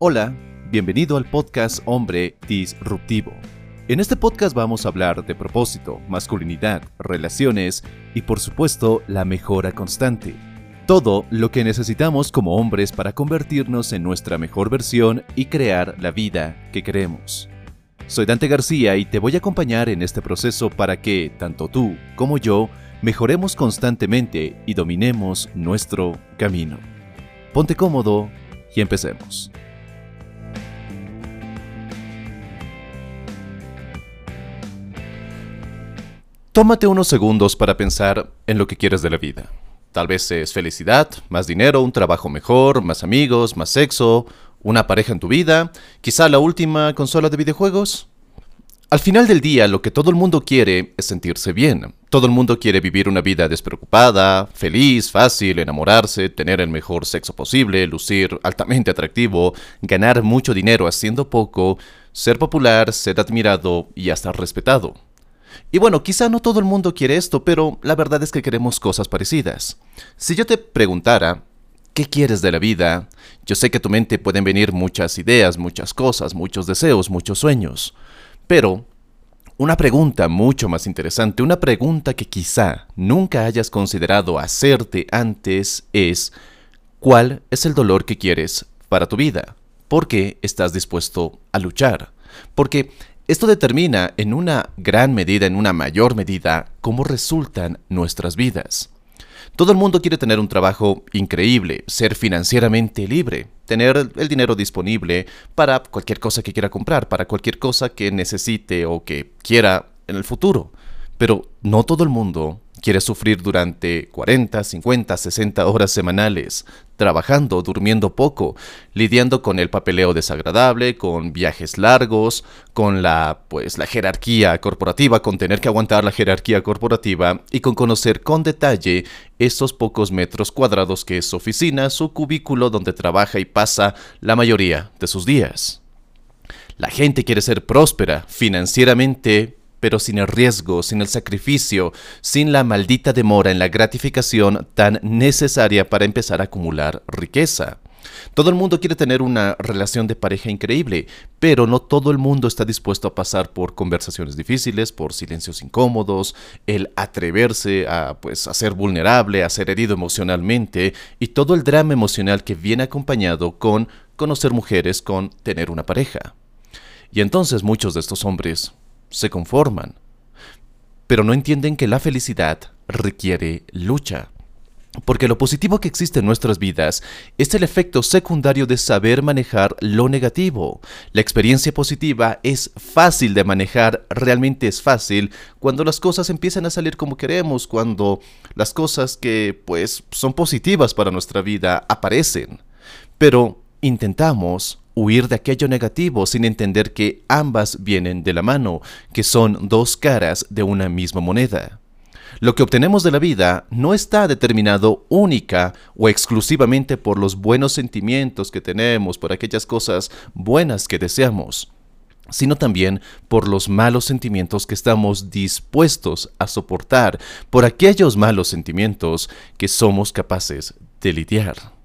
Hola, bienvenido al podcast Hombre Disruptivo. En este podcast vamos a hablar de propósito, masculinidad, relaciones y por supuesto la mejora constante. Todo lo que necesitamos como hombres para convertirnos en nuestra mejor versión y crear la vida que queremos. Soy Dante García y te voy a acompañar en este proceso para que, tanto tú como yo, mejoremos constantemente y dominemos nuestro camino. Ponte cómodo y empecemos. Tómate unos segundos para pensar en lo que quieres de la vida. Tal vez es felicidad, más dinero, un trabajo mejor, más amigos, más sexo, una pareja en tu vida, quizá la última consola de videojuegos. Al final del día, lo que todo el mundo quiere es sentirse bien. Todo el mundo quiere vivir una vida despreocupada, feliz, fácil, enamorarse, tener el mejor sexo posible, lucir altamente atractivo, ganar mucho dinero haciendo poco, ser popular, ser admirado y hasta respetado. Y bueno, quizá no todo el mundo quiere esto, pero la verdad es que queremos cosas parecidas. Si yo te preguntara, ¿qué quieres de la vida? Yo sé que a tu mente pueden venir muchas ideas, muchas cosas, muchos deseos, muchos sueños. Pero una pregunta mucho más interesante, una pregunta que quizá nunca hayas considerado hacerte antes es, ¿cuál es el dolor que quieres para tu vida? ¿Por qué estás dispuesto a luchar? Porque esto determina en una gran medida, en una mayor medida, cómo resultan nuestras vidas. Todo el mundo quiere tener un trabajo increíble, ser financieramente libre, tener el dinero disponible para cualquier cosa que quiera comprar, para cualquier cosa que necesite o que quiera en el futuro. Pero no todo el mundo quiere sufrir durante 40, 50, 60 horas semanales, trabajando, durmiendo poco, lidiando con el papeleo desagradable, con viajes largos, con la jerarquía corporativa, con tener que aguantar la jerarquía corporativa y con conocer con detalle esos pocos metros cuadrados que es su oficina, su cubículo donde trabaja y pasa la mayoría de sus días. La gente quiere ser próspera financieramente, pero sin el riesgo, sin el sacrificio, sin la maldita demora en la gratificación tan necesaria para empezar a acumular riqueza. Todo el mundo quiere tener una relación de pareja increíble, pero no todo el mundo está dispuesto a pasar por conversaciones difíciles, por silencios incómodos, el atreverse a ser vulnerable, a ser herido emocionalmente y todo el drama emocional que viene acompañado con conocer mujeres, con tener una pareja. Y entonces muchos de estos hombres se conforman, pero no entienden que la felicidad requiere lucha. Porque lo positivo que existe en nuestras vidas es el efecto secundario de saber manejar lo negativo. La experiencia positiva es fácil de manejar, realmente es fácil cuando las cosas empiezan a salir como queremos, cuando las cosas que son positivas para nuestra vida aparecen. Pero intentamos huir de aquello negativo sin entender que ambas vienen de la mano, que son dos caras de una misma moneda. Lo que obtenemos de la vida no está determinado única o exclusivamente por los buenos sentimientos que tenemos, por aquellas cosas buenas que deseamos, sino también por los malos sentimientos que estamos dispuestos a soportar, por aquellos malos sentimientos que somos capaces de lidiar.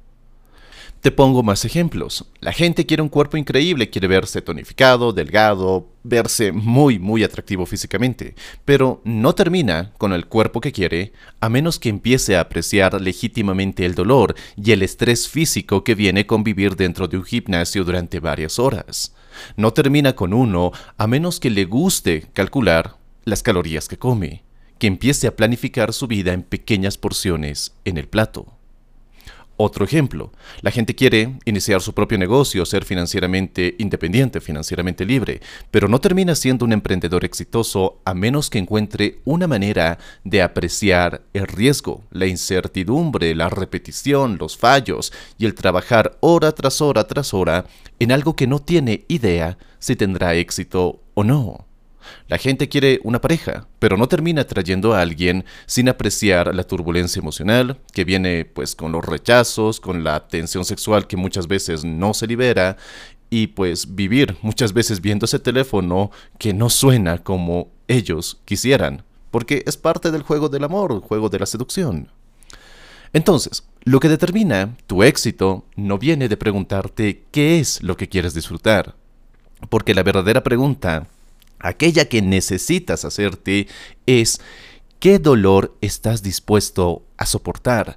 Te pongo más ejemplos. La gente quiere un cuerpo increíble, quiere verse tonificado, delgado, verse muy atractivo físicamente, pero no termina con el cuerpo que quiere a menos que empiece a apreciar legítimamente el dolor y el estrés físico que viene con vivir dentro de un gimnasio durante varias horas. No termina con uno a menos que le guste calcular las calorías que come, que empiece a planificar su vida en pequeñas porciones en el plato. Otro ejemplo, la gente quiere iniciar su propio negocio, ser financieramente independiente, financieramente libre, pero no termina siendo un emprendedor exitoso a menos que encuentre una manera de apreciar el riesgo, la incertidumbre, la repetición, los fallos y el trabajar hora tras hora en algo que no tiene idea si tendrá éxito o no. La gente quiere una pareja, pero no termina trayendo a alguien sin apreciar la turbulencia emocional que viene con los rechazos, con la tensión sexual que muchas veces no se libera y vivir muchas veces viendo ese teléfono que no suena como ellos quisieran, porque es parte del juego del amor, el juego de la seducción. Entonces, Lo que determina tu éxito no viene de preguntarte qué es lo que quieres disfrutar, porque la verdadera pregunta, aquella que necesitas hacerte, es ¿qué dolor estás dispuesto a soportar?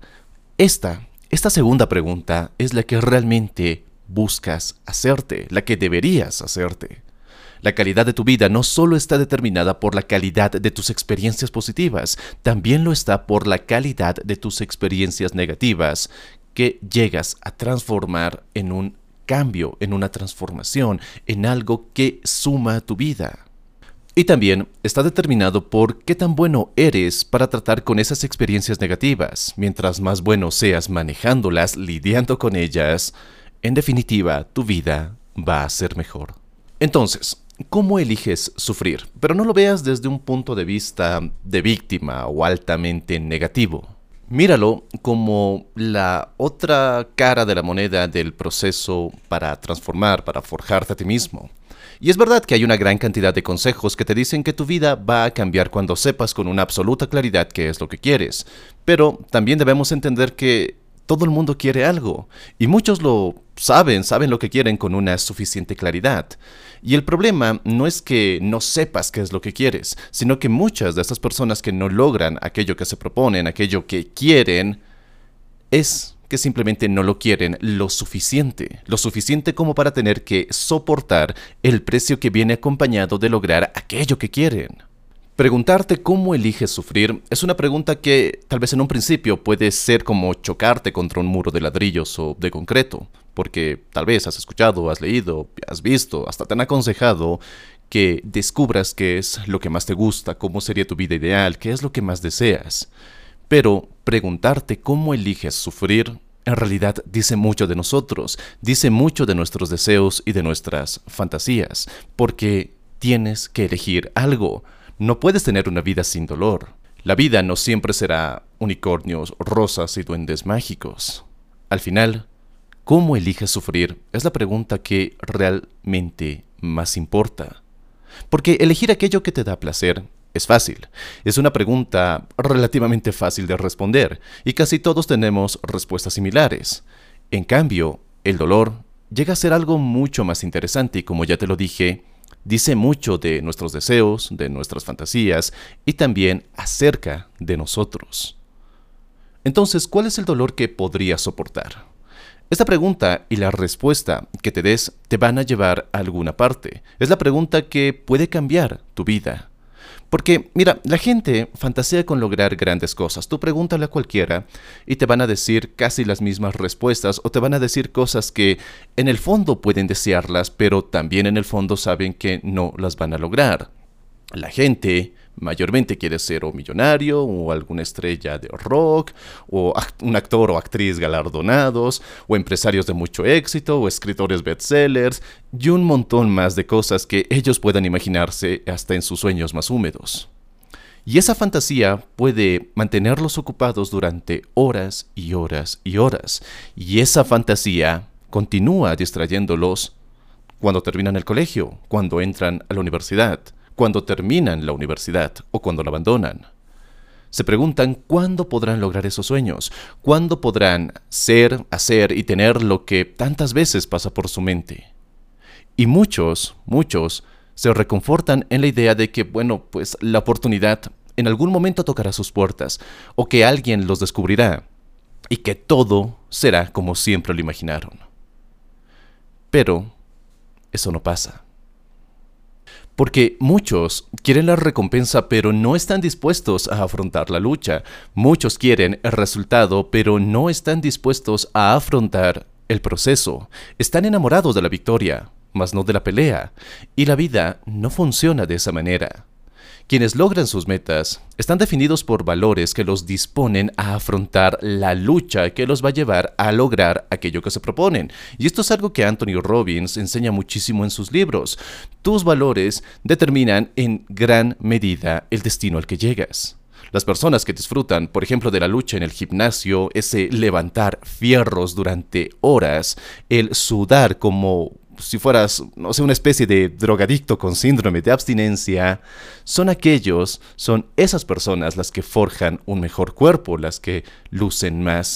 Esta segunda pregunta es la que realmente buscas hacerte, la que deberías hacerte. La calidad de tu vida no solo está determinada por la calidad de tus experiencias positivas, también lo está por la calidad de tus experiencias negativas que llegas a transformar en un cambio, en una transformación, en algo que suma a tu vida. Y también está determinado por qué tan bueno eres para tratar con esas experiencias negativas. Mientras más bueno seas manejándolas, lidiando con ellas, en definitiva, tu vida va a ser mejor. Entonces, ¿cómo eliges sufrir? Pero no lo veas desde un punto de vista de víctima o altamente negativo. Míralo como la otra cara de la moneda del proceso para transformar, para forjarte a ti mismo. Y es verdad que hay una gran cantidad de consejos que te dicen que tu vida va a cambiar cuando sepas con una absoluta claridad qué es lo que quieres. Pero también debemos entender que todo el mundo quiere algo, y muchos lo saben lo que quieren con una suficiente claridad. Y el problema no es que no sepas qué es lo que quieres, sino que muchas de estas personas que no logran aquello que se proponen, aquello que quieren, es que simplemente no lo quieren lo suficiente como para tener que soportar el precio que viene acompañado de lograr aquello que quieren. Preguntarte cómo eliges sufrir es una pregunta que tal vez en un principio puede ser como chocarte contra un muro de ladrillos o de concreto, porque tal vez has escuchado, has leído, has visto, hasta te han aconsejado que descubras qué es lo que más te gusta, cómo sería tu vida ideal, qué es lo que más deseas. Pero preguntarte cómo eliges sufrir en realidad dice mucho de nosotros, dice mucho de nuestros deseos y de nuestras fantasías, porque tienes que elegir algo. No puedes tener una vida sin dolor. La vida no siempre será unicornios, rosas y duendes mágicos. Al final, ¿cómo eliges sufrir? Es la pregunta que realmente más importa. Porque elegir aquello que te da placer es fácil. Es una pregunta relativamente fácil de responder, y casi todos tenemos respuestas similares. En cambio, el dolor llega a ser algo mucho más interesante y, como ya te lo dije, dice mucho de nuestros deseos, de nuestras fantasías y también acerca de nosotros. Entonces, ¿cuál es el dolor que podrías soportar? Esta pregunta y la respuesta que te des te van a llevar a alguna parte. Es la pregunta que puede cambiar tu vida. Porque, mira, la gente fantasea con lograr grandes cosas. Tú pregúntale a cualquiera y te van a decir casi las mismas respuestas, o te van a decir cosas que en el fondo pueden desearlas, pero también en el fondo saben que no las van a lograr. La gente mayormente quiere ser o millonario, o alguna estrella de rock, o un actor o actriz galardonados, o empresarios de mucho éxito, o escritores bestsellers, y un montón más de cosas que ellos puedan imaginarse hasta en sus sueños más húmedos. Y esa fantasía puede mantenerlos ocupados durante horas y horas y horas, y esa fantasía continúa distrayéndolos cuando terminan el colegio, cuando entran a la universidad, cuando terminan la universidad o cuando la abandonan. Se preguntan cuándo podrán lograr esos sueños, cuándo podrán ser, hacer y tener lo que tantas veces pasa por su mente. Y muchos se reconfortan en la idea de que, bueno, pues la oportunidad en algún momento tocará sus puertas, o que alguien los descubrirá, y que todo será como siempre lo imaginaron. Pero eso no pasa. Porque muchos quieren la recompensa, pero no están dispuestos a afrontar la lucha. Muchos quieren el resultado, pero no están dispuestos a afrontar el proceso. Están enamorados de la victoria, mas no de la pelea. Y la vida no funciona de esa manera. Quienes logran sus metas están definidos por valores que los disponen a afrontar la lucha que los va a llevar a lograr aquello que se proponen. Y esto es algo que Anthony Robbins enseña muchísimo en sus libros. Tus valores determinan en gran medida el destino al que llegas. Las personas que disfrutan, por ejemplo, de la lucha en el gimnasio, ese levantar fierros durante horas, el sudar como si fueras, no sé, una especie de drogadicto con síndrome de abstinencia, son esas personas las que forjan un mejor cuerpo, las que lucen más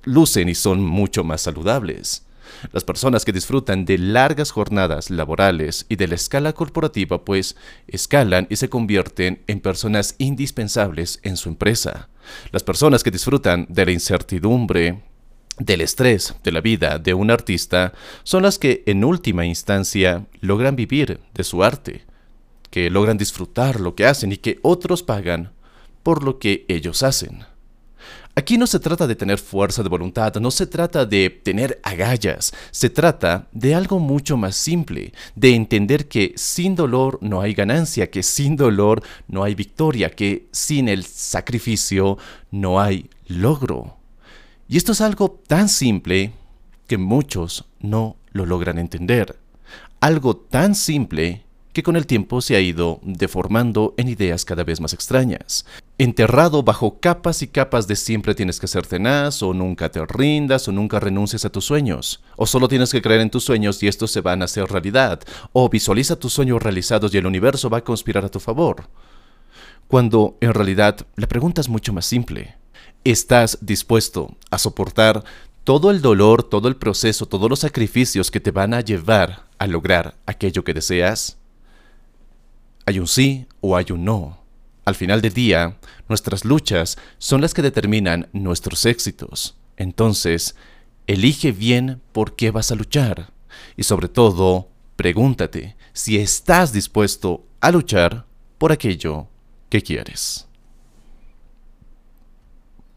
lucen y son mucho más saludables. Las personas que disfrutan de largas jornadas laborales y de la escala corporativa, pues escalan y se convierten en personas indispensables en su empresa. Las personas que disfrutan de la incertidumbre, del estrés de la vida de un artista, son las que en última instancia logran vivir de su arte, que logran disfrutar lo que hacen y que otros pagan por lo que ellos hacen. Aquí no se trata de tener fuerza de voluntad, no se trata de tener agallas, se trata de algo mucho más simple, de entender que sin dolor no hay ganancia, que sin dolor no hay victoria, que sin el sacrificio no hay logro. Y esto es algo tan simple que muchos no lo logran entender. Algo tan simple que con el tiempo se ha ido deformando en ideas cada vez más extrañas. Enterrado bajo capas y capas de siempre tienes que ser tenaz, o nunca te rindas, o nunca renuncies a tus sueños, o solo tienes que creer en tus sueños y estos se van a hacer realidad, o visualiza tus sueños realizados y el universo va a conspirar a tu favor. Cuando en realidad la pregunta es mucho más simple. ¿Estás dispuesto a soportar todo el dolor, todo el proceso, todos los sacrificios que te van a llevar a lograr aquello que deseas? Hay un sí o hay un no. Al final del día, nuestras luchas son las que determinan nuestros éxitos. Entonces, elige bien por qué vas a luchar. Y sobre todo, pregúntate si estás dispuesto a luchar por aquello que quieres.